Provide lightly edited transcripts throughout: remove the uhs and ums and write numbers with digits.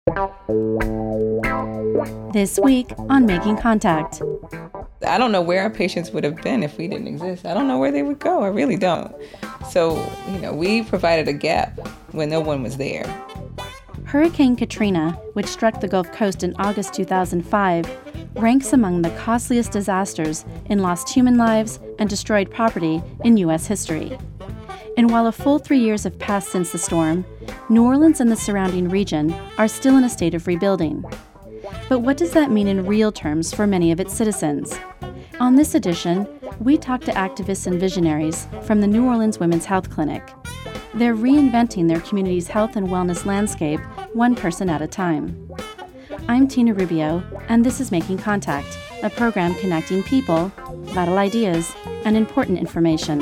This week on Making Contact. I don't know where our patients would have been if we didn't exist. I don't know where they would go. I really don't. So, we provided a gap when no one was there. Hurricane Katrina, which struck the Gulf Coast in August 2005, ranks among the costliest disasters in lost human lives and destroyed property in U.S. history. And while a full 3 years have passed since the storm, New Orleans and the surrounding region are still in a state of rebuilding. But what does that mean in real terms for many of its citizens? On this edition, we talk to activists and visionaries from the New Orleans Women's Health Clinic. They're reinventing their community's health and wellness landscape one person at a time. I'm Tina Rubio, and this is Making Contact, a program connecting people, vital ideas, and important information.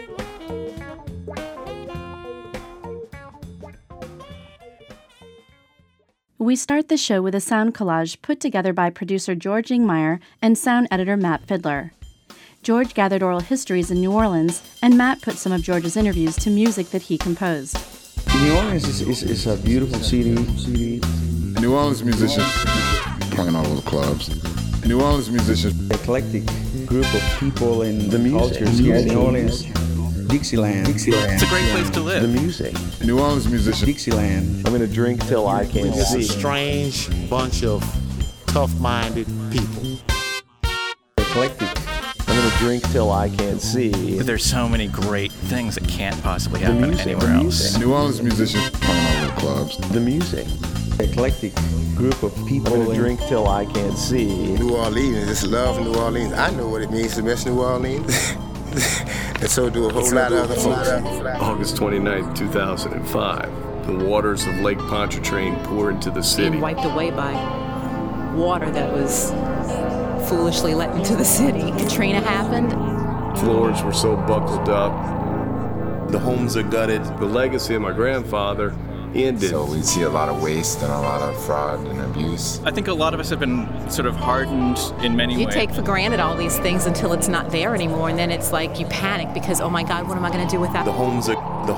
We start the show with a sound collage put together by producer George Ingmeyer and sound editor Matt Fidler. George gathered oral histories in New Orleans, and Matt put some of George's interviews to music that he composed. New Orleans is a beautiful city. New Orleans musicians playing all over the clubs. New Orleans musicians. Eclectic group of people in the cultures here in New Orleans. Dixieland. It's a great place to live. The music. New Orleans musicians. Dixieland. I'm gonna drink till I can't see. It's a strange bunch of tough-minded people. Eclectic. I'm gonna drink till I can't see. But there's so many great things that can't possibly happen anywhere else. New Orleans musicians playing all over the clubs. The music. Eclectic group of people. I'm gonna drink till I can't see. New Orleans, just love New Orleans. I know what it means to miss New Orleans. And so do a whole lot of other folks. August 29th, 2005. The waters of Lake Pontchartrain pour into the city. Being wiped away by water that was foolishly let into the city. Katrina happened. Floors were so buckled up. The homes are gutted. The legacy of my grandfather ended. So we see a lot of waste and a lot of fraud and abuse. I think a lot of us have been sort of hardened in many ways. You take for granted all these things until it's not there anymore, and then it's like you panic because, oh my God, what am I going to do with that? The homes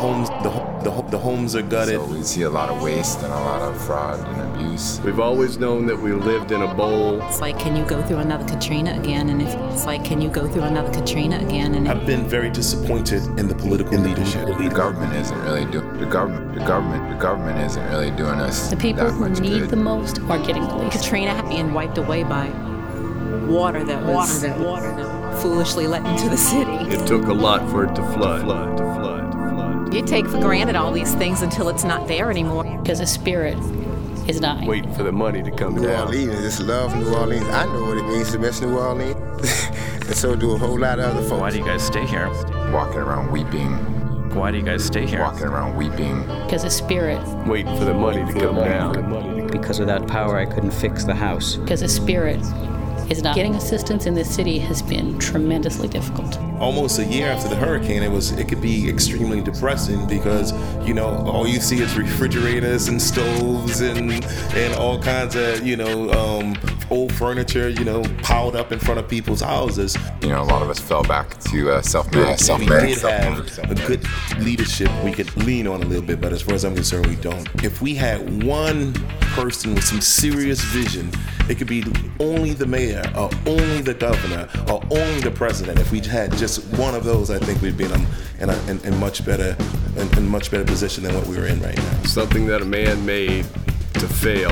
are gutted. So we see a lot of waste and a lot of fraud and abuse. We've always known that we lived in a bowl. It's like, can you go through another Katrina again? And if it's like, can you go through another Katrina again? And I've been very disappointed in the political leadership. The government isn't really doing. The government isn't really doing us. The people who need the most are getting the least. Katrina being wiped away by water that was foolishly let into the city. It took a lot for it to flood. You take for granted all these things until it's not there anymore. Because the spirit is dying. Waiting for the money to come down. New Orleans, just love New Orleans. I know what it means to miss New Orleans. And so do a whole lot of other folks. Why do you guys stay here? Walking around weeping. Why do you guys stay here? Walking around weeping. Because the spirit. Waiting for the money to come down. Because of that power, I couldn't fix the house. Because the spirit is not. Getting assistance in this city has been tremendously difficult. Almost a year after the hurricane, it could be extremely depressing because, all you see is refrigerators and stoves and all kinds of, old furniture, piled up in front of people's houses. A lot of us fell back to self-made. We did have a good leadership we could lean on a little bit, but as far as I'm concerned, we don't. If we had one person with some serious vision, it could be only the mayor or only the governor or only the president. If we had just one of those, I think we'd be in a much better position than what we were in right now. Something that a man made to fail.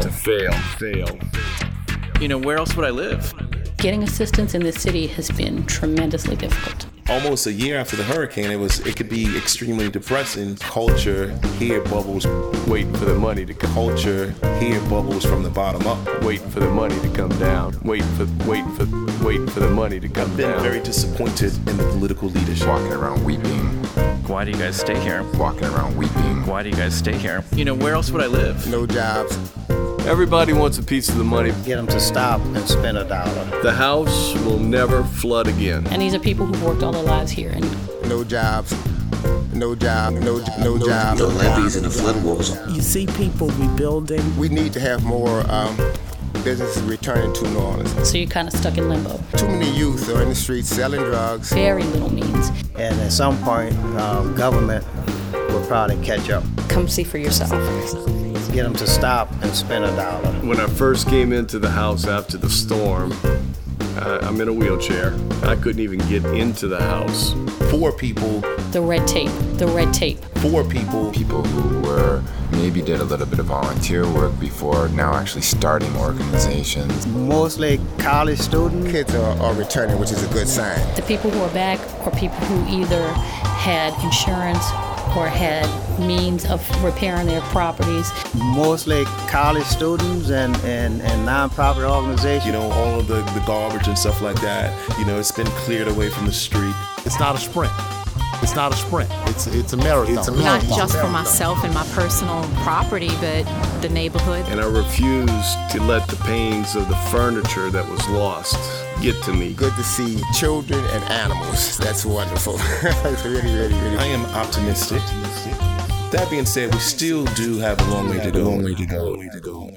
Where else would I live? Getting assistance in this city has been tremendously difficult. Almost a year after the hurricane, it could be extremely depressing. Culture here bubbles, waiting for the money to come. Culture here bubbles from the bottom up, waiting for the money to come down. Waiting for the money to come down. I've been very disappointed in the political leadership. Walking around weeping. Why do you guys stay here? Walking around weeping. Why do you guys stay here? Where else would I live? No jobs. Everybody wants a piece of the money. Get them to stop and spend $1. The house will never flood again. And these are people who've worked all their lives here. And no jobs. No levies and the flood walls. You see people rebuilding. We need to have more businesses returning to New Orleans. So you're kind of stuck in limbo. Too many youth are in the streets selling drugs. Very little means. And at some point, government will probably catch up. Come see for yourself. get them to stop and spend $1. When I first came into the house after the storm, I'm in a wheelchair. I couldn't even get into the house. 4 people. The red tape. 4 people. People who were maybe did a little bit of volunteer work before, now actually starting organizations. Mostly college students. Kids are returning, which is a good sign. The people who are back are people who either had insurance or had means of repairing their properties. Mostly college students and nonprofit organizations. You know, all of the garbage and stuff like that, you know, it's been cleared away from the street. It's not a sprint. It's not a sprint. It's a marathon. Not just for myself and my personal property, but the neighborhood. And I refused to let the pains of the furniture that was lost get to me. Good to see children and animals. That's wonderful. It's really, really, really. I am optimistic. That being said, we still do have a long way to go.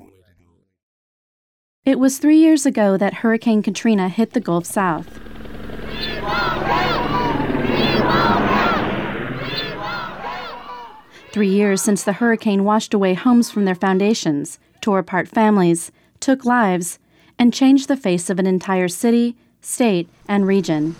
It was 3 years ago that Hurricane Katrina hit the Gulf South. Three years since the hurricane washed away homes from their foundations, tore apart families, took lives, and changed the face of an entire city, state, and region.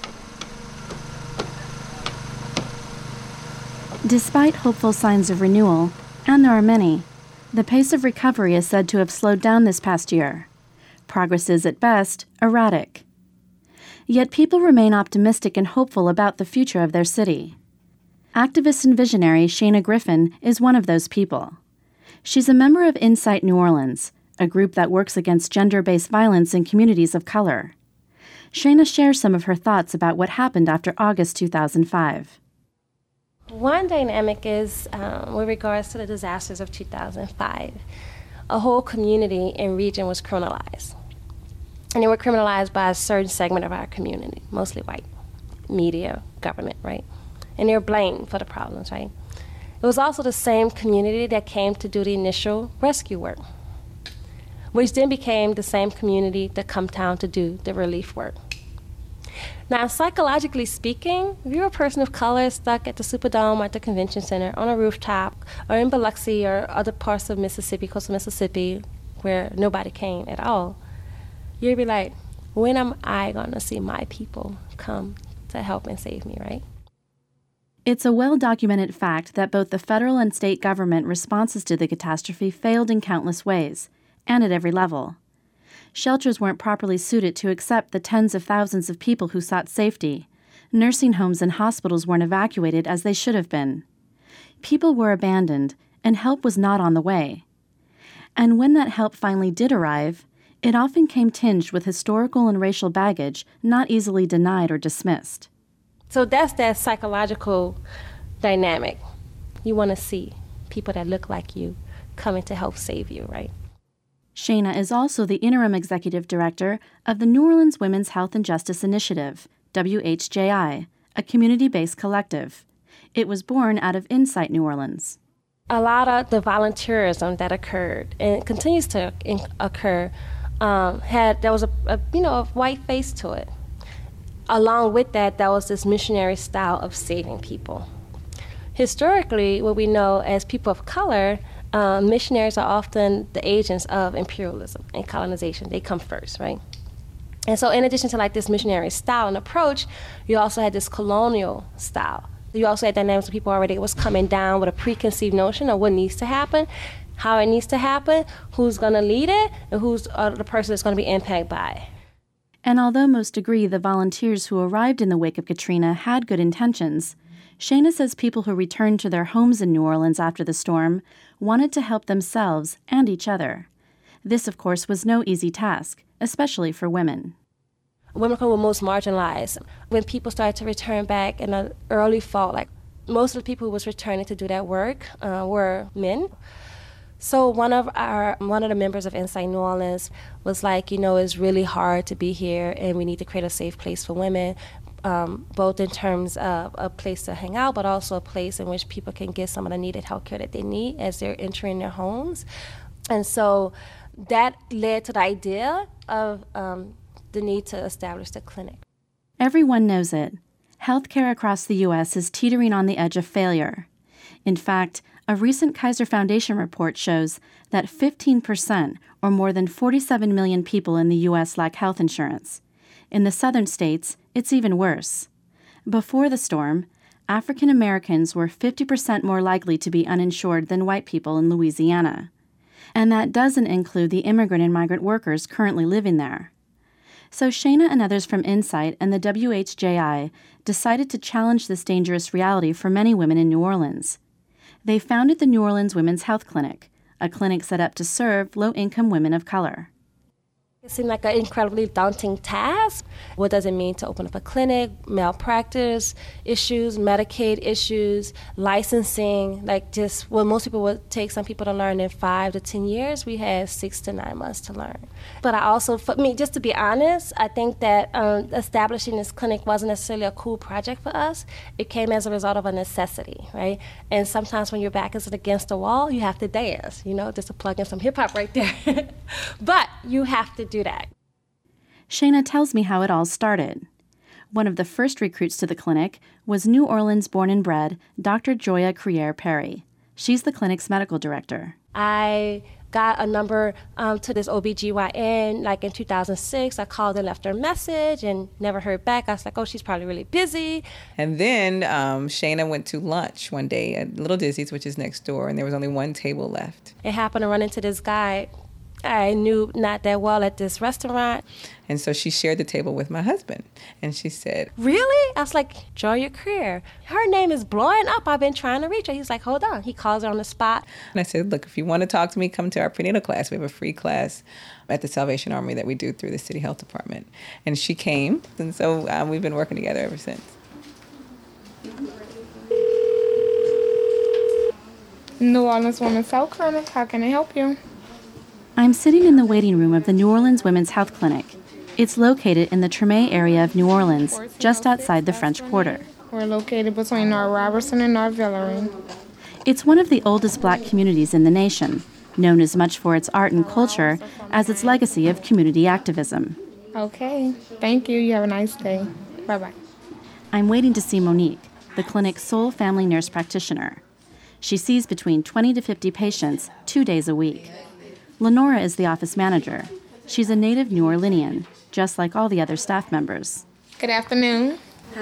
Despite hopeful signs of renewal, and there are many, the pace of recovery is said to have slowed down this past year. Progress is, at best, erratic. Yet people remain optimistic and hopeful about the future of their city. Activist and visionary Shana Griffin is one of those people. She's a member of Insight New Orleans, a group that works against gender-based violence in communities of color. Shana shares some of her thoughts about what happened after August 2005. One dynamic is with regards to the disasters of 2005. A whole community and region was criminalized. And they were criminalized by a certain segment of our community, mostly white, media, government, right? And they were blamed for the problems, right? It was also the same community that came to do the initial rescue work, which then became the same community that come down to do the relief work. Now, psychologically speaking, if you're a person of color stuck at the Superdome or at the Convention Center on a rooftop or in Biloxi or other parts of Mississippi, coastal Mississippi, where nobody came at all, you'd be like, when am I gonna see my people come to help and save me, right? It's a well-documented fact that both the federal and state government responses to the catastrophe failed in countless ways, and at every level. Shelters weren't properly suited to accept the tens of thousands of people who sought safety. Nursing homes and hospitals weren't evacuated as they should have been. People were abandoned, and help was not on the way. And when that help finally did arrive, it often came tinged with historical and racial baggage not easily denied or dismissed. So that's that psychological dynamic. You want to see people that look like you coming to help save you, right? Shana is also the interim executive director of the New Orleans Women's Health and Justice Initiative, WHJI, a community-based collective. It was born out of Insight New Orleans. A lot of the volunteerism that occurred and continues to occur there was a white face to it. Along with that, there was this missionary style of saving people. Historically, what we know as people of color, missionaries are often the agents of imperialism and colonization. They come first, right? And so in addition to like this missionary style and approach, you also had this colonial style. You also had dynamics of people already was coming down with a preconceived notion of what needs to happen, how it needs to happen, who's going to lead it, and who's the person that's going to be impacted by it. And although most agree the volunteers who arrived in the wake of Katrina had good intentions, Shana says people who returned to their homes in New Orleans after the storm wanted to help themselves and each other. This, of course, was no easy task, especially for women. Women were most marginalized. When people started to return back in the early fall, like most of the people who was returning to do that work were men. So one of the members of Insight New Orleans was like, it's really hard to be here and we need to create a safe place for women, both in terms of a place to hang out, but also a place in which people can get some of the needed health care that they need as they're entering their homes. And so that led to the idea of the need to establish the clinic. Everyone knows it. Healthcare across the U.S. is teetering on the edge of failure. In fact, A recent Kaiser Foundation report shows that 15%, or more than 47 million people in the U.S. lack health insurance. In the southern states, it's even worse. Before the storm, African Americans were 50% more likely to be uninsured than white people in Louisiana. And that doesn't include the immigrant and migrant workers currently living there. So Shana and others from Insight and the WHJI decided to challenge this dangerous reality for many women in New Orleans. They founded the New Orleans Women's Health Clinic, a clinic set up to serve low-income women of color. It seemed like an incredibly daunting task. What does it mean to open up a clinic, malpractice issues, Medicaid issues, licensing, like just what most people would take some people to learn in 5 to 10 years, we had 6 to 9 months to learn. But I also, for me, just to be honest, I think that establishing this clinic wasn't necessarily a cool project for us. It came as a result of a necessity, right? And sometimes when your back is against the wall, you have to dance, just to plug in some hip hop right there. But you have to do that. Shana tells me how it all started. One of the first recruits to the clinic was New Orleans born and bred Dr. Joya Crier-Perry. She's the clinic's medical director. I got a number to this OBGYN like in 2006. I called and left her a message and never heard back. I was like, oh, she's probably really busy. And then Shana went to lunch one day at Little Dizzy's, which is next door, and there was only one table left. It happened to run into this guy I knew not that well at this restaurant. And so she shared the table with my husband. And she said, really? I was like, Joya Crier. Her name is blowing up. I've been trying to reach her. He's like, hold on. He calls her on the spot. And I said, look, if you want to talk to me, come to our prenatal class. We have a free class at the Salvation Army that we do through the City Health Department. And she came. And so we've been working together ever since. New Orleans Women's Health Clinic. How can I help you? I'm sitting in the waiting room of the New Orleans Women's Health Clinic. It's located in the Treme area of New Orleans, just outside the French Quarter. We're located between North Robertson and North Villeray. It's one of the oldest black communities in the nation, known as much for its art and culture as its legacy of community activism. Okay, thank you. You have a nice day. Bye-bye. I'm waiting to see Monique, the clinic's sole family nurse practitioner. She sees between 20 to 50 patients 2 days a week. Lenora is the office manager. She's a native New Orleanian, just like all the other staff members. Good afternoon.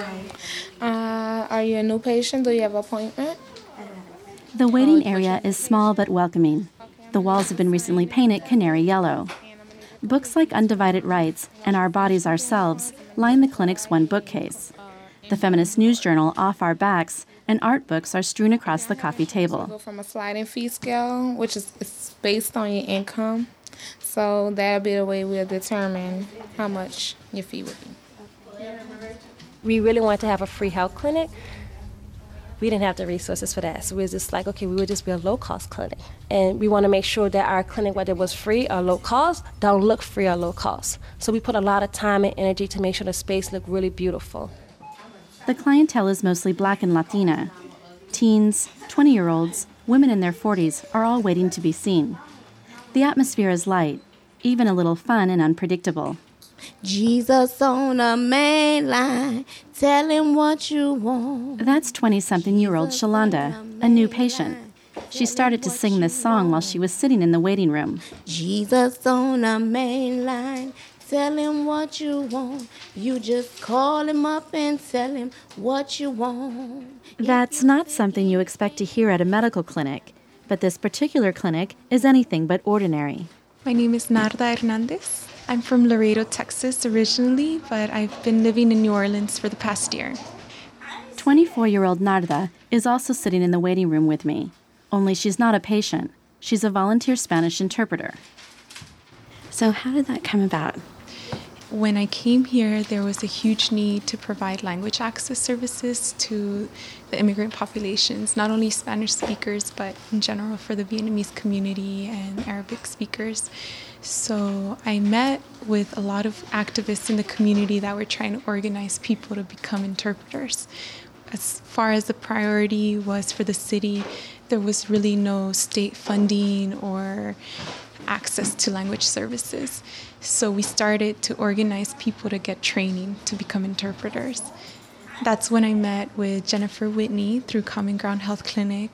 Hi. Are you a new patient? Do you have an appointment? The waiting area is small but welcoming. The walls have been recently painted canary yellow. Books like Undivided Rights and Our Bodies Ourselves line the clinic's one bookcase. The feminist news journal Off Our Backs and art books are strewn across the coffee table. Go from a sliding fee scale, which is based on your income. So that'll be the way we'll determine how much your fee would be. We really wanted to have a free health clinic. We didn't have the resources for that. So we were just like, okay, we would just be a low-cost clinic. And we want to make sure that our clinic, whether it was free or low cost, don't look free or low cost. So we put a lot of time and energy to make sure the space looked really beautiful. The clientele is mostly Black and Latina. Teens, 20-year-olds, women in their 40s are all waiting to be seen. The atmosphere is light, even a little fun and unpredictable. Jesus on a main line, tell him what you want. That's 20-something-year-old Shalonda, a new patient. She started to sing this song while she was sitting in the waiting room. Jesus on a main line, tell him what you want. You just call him up and tell him what you want. That's not something you expect to hear at a medical clinic, but this particular clinic is anything but ordinary. My name is Narda Hernandez. I'm from Laredo, Texas originally, but I've been living in New Orleans for the past year. 24-year-old Narda is also sitting in the waiting room with me, only she's not a patient. She's a volunteer Spanish interpreter. So how did that come about? When I came here, there was a huge need to provide language access services to the immigrant populations, not only Spanish speakers, but in general for the Vietnamese community and Arabic speakers. So I met with a lot of activists in the community that were trying to organize people to become interpreters. As far as the priority was for the city, there was really no state funding or access to language services. So we started to organize people to get training to become interpreters. That's when I met with Jennifer Whitney through Common Ground Health Clinic,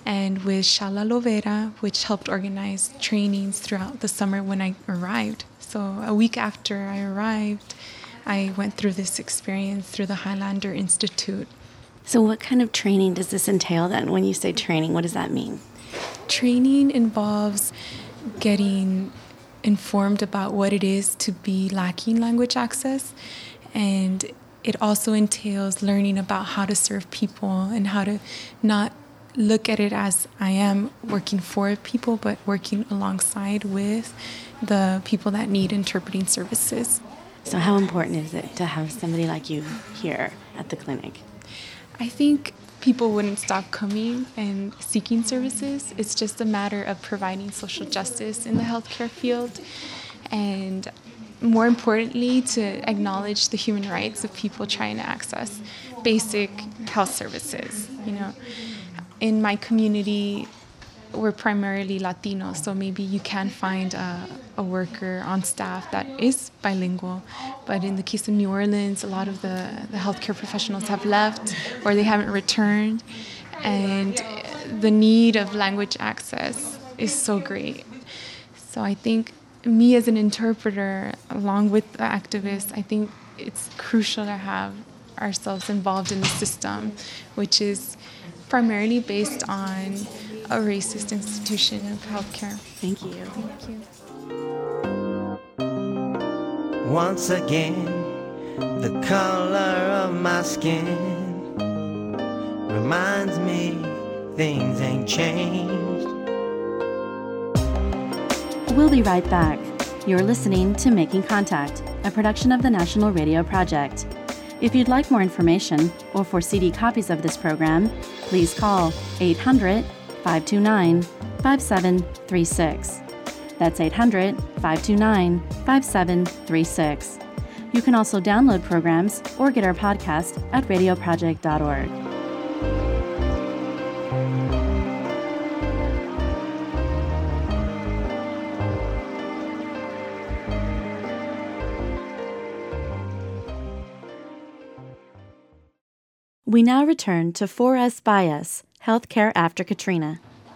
and with Shala Lovera, which helped organize trainings throughout the summer when I arrived. So a week after I arrived, I went through this experience through the Highlander Institute. So what kind of training does this entail then? When you say training, what does that mean? Training involves getting informed about what it is to be lacking language access, and it also entails learning about how to serve people and how to not look at it as I am working for people, but working alongside with the people that need interpreting services. So how important is it to have somebody like you here at the clinic? I think people wouldn't stop coming and seeking services. It's just a matter of providing social justice in the healthcare field, and more importantly, to acknowledge the human rights of people trying to access basic health services. You know, in my community, we're primarily Latino, so maybe you can find a worker on staff that is bilingual. But in the case of New Orleans, a lot of the healthcare professionals have left or they haven't returned. And the need of language access is so great. So I think me as an interpreter, along with the activists, I think it's crucial to have ourselves involved in the system, which is primarily based on a racist institution of healthcare. Thank you. Thank you. Once again, the color of my skin reminds me things ain't changed. We'll be right back. You're listening to Making Contact, a production of the National Radio Project. If you'd like more information or for CD copies of this program, please call 800-529-5736. That's 800-529-5736. You can also download programs or get our podcast at radioproject.org. We now return to For Us By Us, Healthcare After Katrina.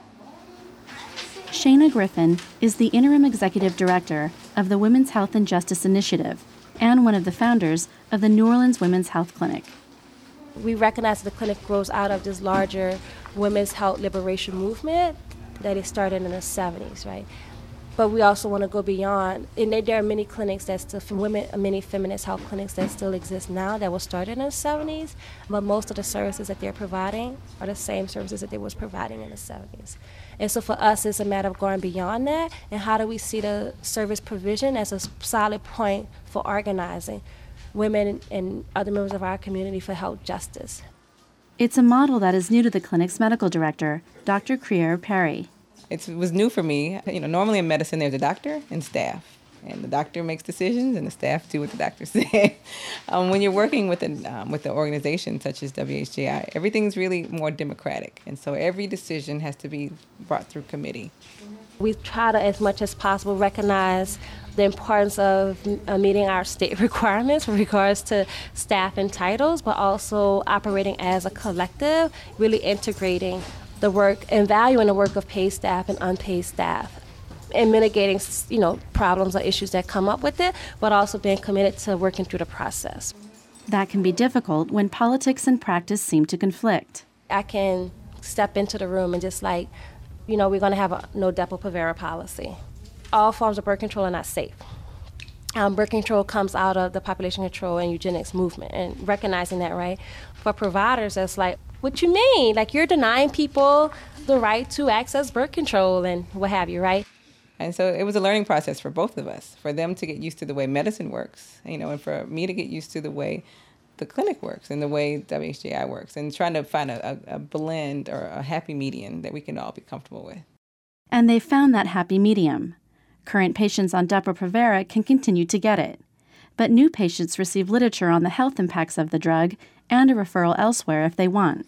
Shana Griffin is the Interim Executive Director of the Women's Health and Justice Initiative and one of the founders of the New Orleans Women's Health Clinic. We recognize that the clinic grows out of this larger women's health liberation movement that it started in the 70s, right? But we also want to go beyond. And there are many clinics that still, many feminist health clinics that still exist now that were started in the 70s, but most of the services that they're providing are the same services that they was providing in the 70s. And so for us, it's a matter of going beyond that, and how do we see the service provision as a solid point for organizing women and other members of our community for health justice. It's a model that is new to the clinic's medical director, Dr. Creer Perry. It was new for me. Normally in medicine, there's a doctor and staff. And the doctor makes decisions, and the staff do what the doctor says. When you're working with an organization such as WHJI, everything's really more democratic. And so every decision has to be brought through committee. We try to, as much as possible, recognize the importance of meeting our state requirements with regards to staff and titles, but also operating as a collective, really integrating the work and valuing the work of paid staff and unpaid staff, and mitigating, problems or issues that come up with it, but also being committed to working through the process. That can be difficult when politics and practice seem to conflict. I can step into the room and just we're going to have a no Depo-Provera policy. All forms of birth control are not safe. Birth control comes out of the population control and eugenics movement, and recognizing that, right? For providers, it's like, what you mean? Like, you're denying people the right to access birth control and what have you, right? And so it was a learning process for both of us, for them to get used to the way medicine works, and for me to get used to the way the clinic works and the way WHJI works, and trying to find a blend or a happy median that we can all be comfortable with. And they found that happy medium. Current patients on Depo-Provera can continue to get it, but new patients receive literature on the health impacts of the drug and a referral elsewhere if they want.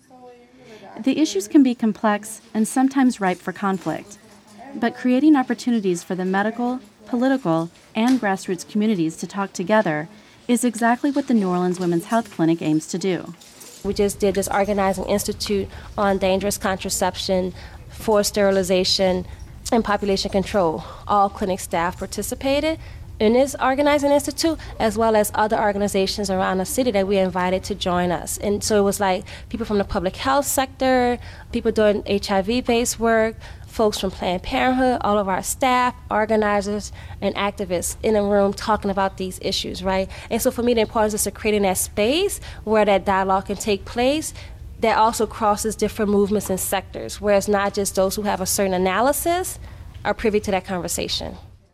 The issues can be complex and sometimes ripe for conflict, but creating opportunities for the medical, political, and grassroots communities to talk together is exactly what the New Orleans Women's Health Clinic aims to do. We just did this organizing institute on dangerous contraception, forced sterilization, and population control. All clinic staff participated in this organizing institute, as well as other organizations around the city that we invited to join us. And so it was like people from the public health sector, people doing HIV-based work, folks from Planned Parenthood, all of our staff, organizers, and activists in a room talking about these issues, right? And so for me, the importance is to creating that space where that dialogue can take place that also crosses different movements and sectors, where it's not just those who have a certain analysis are privy to that conversation.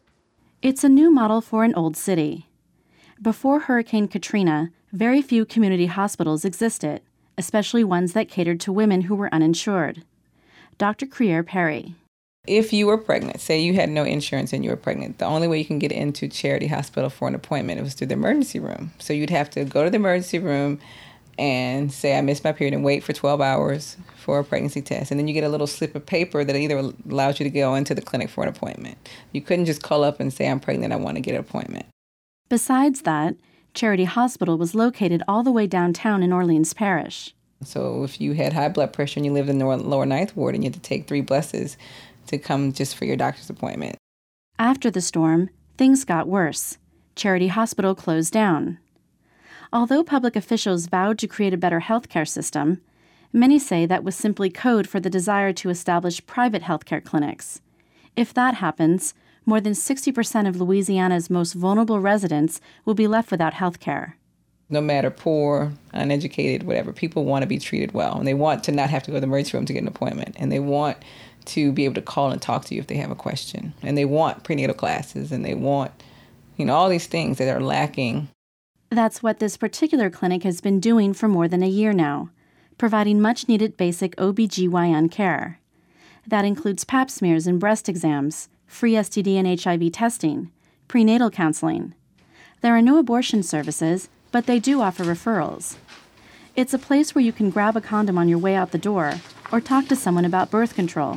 It's a new model for an old city. Before Hurricane Katrina, very few community hospitals existed, especially ones that catered to women who were uninsured. Dr. Creer Perry. If you were pregnant, say you had no insurance and you were pregnant, the only way you can get into Charity Hospital for an appointment was through the emergency room. So you'd have to go to the emergency room and say, I missed my period, and wait for 12 hours for a pregnancy test. And then you get a little slip of paper that either allows you to go into the clinic for an appointment. You couldn't just call up and say, I'm pregnant, I want to get an appointment. Besides that, Charity Hospital was located all the way downtown in Orleans Parish. So if you had high blood pressure and you lived in the lower Ninth Ward and you had to take 3 buses to come just for your doctor's appointment. After the storm, things got worse. Charity Hospital closed down. Although public officials vowed to create a better healthcare system, many say that was simply code for the desire to establish private healthcare clinics. If that happens, more than 60% of Louisiana's most vulnerable residents will be left without healthcare. No matter poor, uneducated, whatever, people want to be treated well, and they want to not have to go to the emergency room to get an appointment, and they want to be able to call and talk to you if they have a question, and they want prenatal classes, and they want, all these things that are lacking. That's what this particular clinic has been doing for more than a year now, providing much-needed basic OBGYN care. That includes pap smears and breast exams, free STD and HIV testing, prenatal counseling. There are no abortion services, but they do offer referrals. It's a place where you can grab a condom on your way out the door or talk to someone about birth control.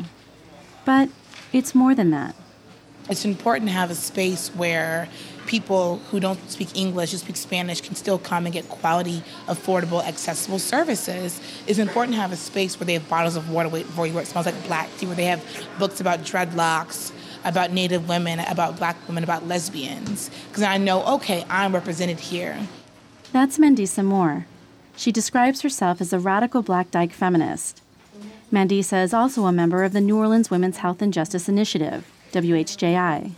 But it's more than that. It's important to have a space where people who don't speak English, who speak Spanish, can still come and get quality, affordable, accessible services. It's important to have a space where they have bottles of water where it smells like black tea, where they have books about dreadlocks, about Native women, about Black women, about lesbians. Because I know, okay, I'm represented here. That's Mandisa Moore. She describes herself as a radical Black dyke feminist. Mandisa is also a member of the New Orleans Women's Health and Justice Initiative, WHJI.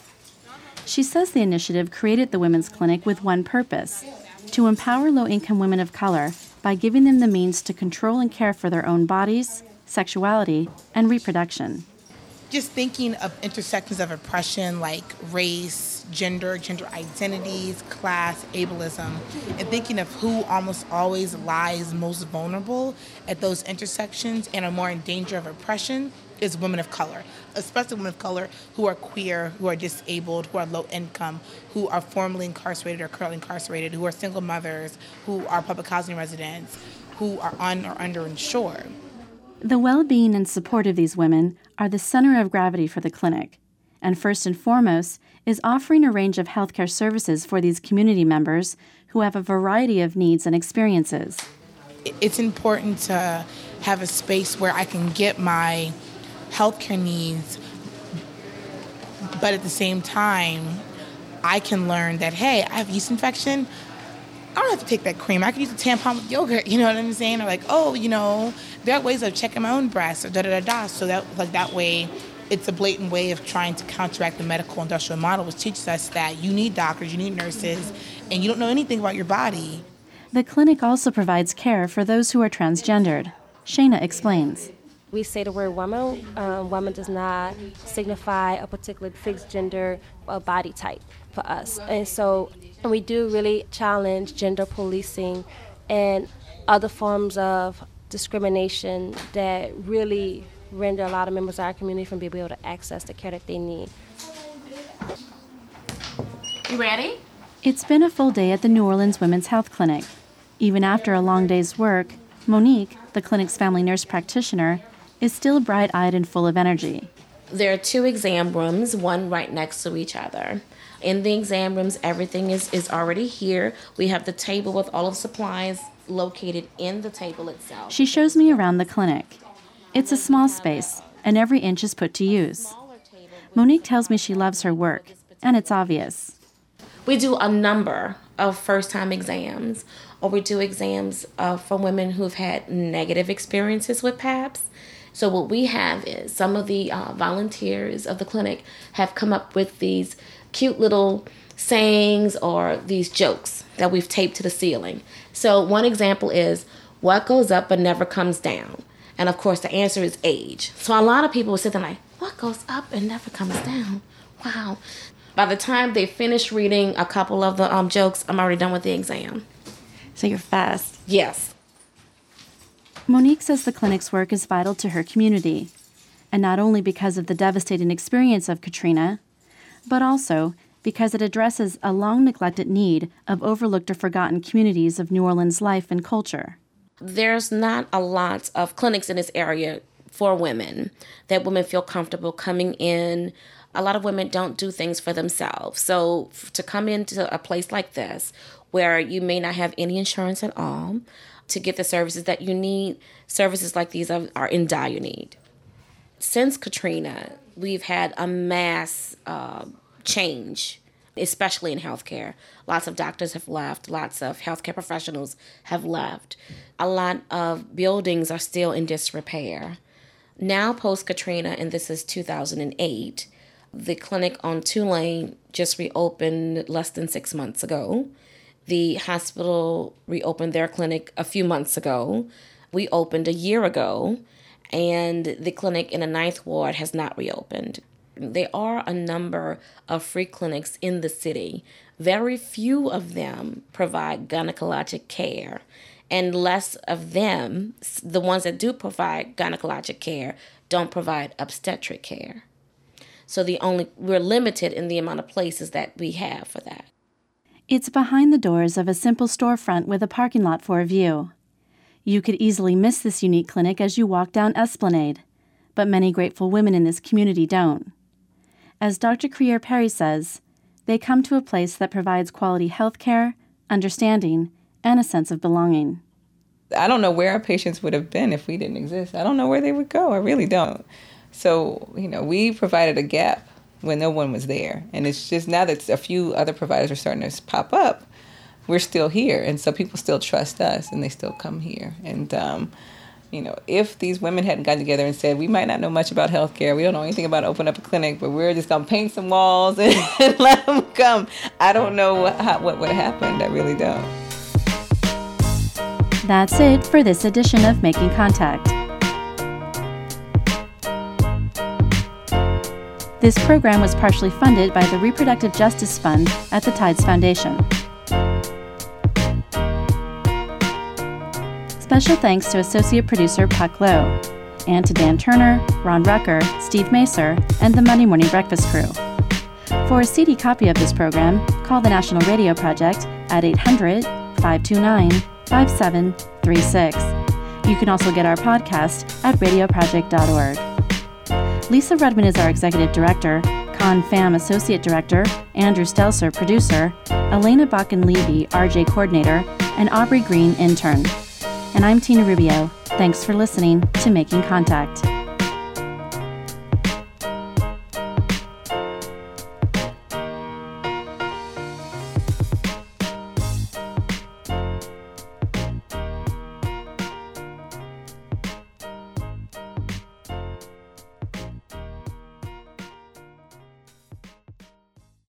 She says the initiative created the women's clinic with one purpose: to empower low-income women of color by giving them the means to control and care for their own bodies, sexuality, and reproduction. Just thinking of intersections of oppression like race, gender identities, class, ableism, and thinking of who almost always lies most vulnerable at those intersections and are more in danger of oppression is women of color, especially women of color who are queer, who are disabled, who are low income, who are formerly incarcerated or currently incarcerated, who are single mothers, who are public housing residents, who are un or underinsured. The well-being and support of these women are the center of gravity for the clinic, and first and foremost is offering a range of healthcare services for these community members who have a variety of needs and experiences. It's important to have a space where I can get my healthcare needs, but at the same time, I can learn that, hey, I have yeast infection. I don't have to take that cream. I can use a tampon with yogurt. You know what I'm saying? Or like, there are ways of checking my own breasts or da-da-da-da. So that way, it's a blatant way of trying to counteract the medical industrial model, which teaches us that you need doctors, you need nurses, and you don't know anything about your body. The clinic also provides care for those who are transgendered. Shayna explains. We say the word woman. Woman does not signify a particular fixed gender or body type for us. And so we do really challenge gender policing and other forms of discrimination that really render a lot of members of our community from being able to access the care that they need. You ready? It's been a full day at the New Orleans Women's Health Clinic. Even after a long day's work, Monique, the clinic's family nurse practitioner, is still bright-eyed and full of energy. There are 2 exam rooms, one right next to each other. In the exam rooms, everything is already here. We have the table with all of the supplies located in the table itself. She shows me around the clinic. It's a small space, and every inch is put to use. Monique tells me she loves her work, and it's obvious. We do a number of first-time exams, or we do exams for women who've had negative experiences with PAPS. So what we have is some of the volunteers of the clinic have come up with these cute little sayings or these jokes that we've taped to the ceiling. So one example is, what goes up but never comes down? And of course the answer is age. So a lot of people will sit there like, what goes up and never comes down? Wow. By the time they finish reading a couple of the jokes, I'm already done with the exam. So you're fast. Yes. Monique says the clinic's work is vital to her community, and not only because of the devastating experience of Katrina, but also because it addresses a long-neglected need of overlooked or forgotten communities of New Orleans life and culture. There's not a lot of clinics in this area for women, that women feel comfortable coming in. A lot of women don't do things for themselves. So to come into a place like this, where you may not have any insurance at all, to get the services that you need, services like these are in dire need. Since Katrina, we've had a mass change, especially in healthcare. Lots of doctors have left. Lots of healthcare professionals have left. A lot of buildings are still in disrepair. Now, post-Katrina, and this is 2008, the clinic on Tulane just reopened less than 6 months ago. The hospital reopened their clinic a few months ago. We opened a year ago, and the clinic in the 9th Ward has not reopened. There are a number of free clinics in the city. Very few of them provide gynecologic care, and less of them, the ones that do provide gynecologic care, don't provide obstetric care. So we're limited in the amount of places that we have for that. It's behind the doors of a simple storefront with a parking lot for a view. You could easily miss this unique clinic as you walk down Esplanade, but many grateful women in this community don't. As Dr. Creer Perry says, they come to a place that provides quality health care, understanding, and a sense of belonging. I don't know where our patients would have been if we didn't exist. I don't know where they would go. I really don't. So, we provided a gap when no one was there. And it's just now that a few other providers are starting to pop up, we're still here. And so people still trust us and they still come here. And, if these women hadn't gotten together and said, we might not know much about healthcare, we don't know anything about opening up a clinic, but we're just going to paint some walls and let them come, I don't know what would have happened. I really don't. That's it for this edition of Making Contact. This program was partially funded by the Reproductive Justice Fund at the Tides Foundation. Special thanks to associate producer Puck Lowe, and to Dan Turner, Ron Rucker, Steve Macer, and the Monday Morning Breakfast crew. For a CD copy of this program, call the National Radio Project at 800-529-5736. You can also get our podcast at radioproject.org. Lisa Rudman is our executive director, Con Pham associate director, Andrew Stelzer producer, Elena Bakken-Levy RJ coordinator, and Aubrey Green intern. And I'm Tina Rubio. Thanks for listening to Making Contact.